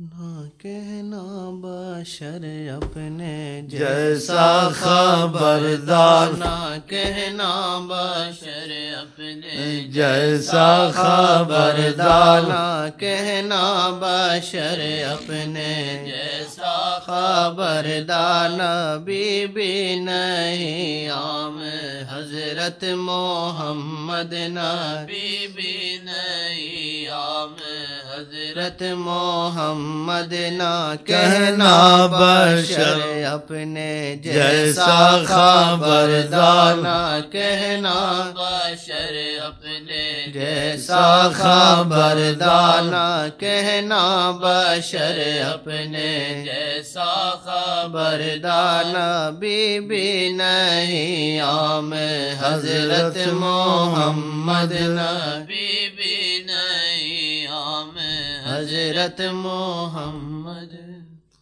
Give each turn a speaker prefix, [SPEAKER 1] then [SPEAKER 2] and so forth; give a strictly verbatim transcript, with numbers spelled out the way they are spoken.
[SPEAKER 1] نہ کہنا بشر اپنے
[SPEAKER 2] جیسا خبردار،
[SPEAKER 1] نہ کہنا بشر اپنے
[SPEAKER 2] جیسا خبردار،
[SPEAKER 1] نہ کہنا بشر اپنے جیسا خبردار، نبی بھی نہیں عام حضرت محمد، نبی بھی نہیں عام حضرت محمد، نہ کہنا بشر اپنے جیسا خبردار، نہ کہنا بشر اپنے جیسا خبردار، نہ کہنا بشر اپنے جیسا خبردار، نبی بھی نہیں عام حضرت محمد، نبی بھی نہیں عام حضرت محمد۔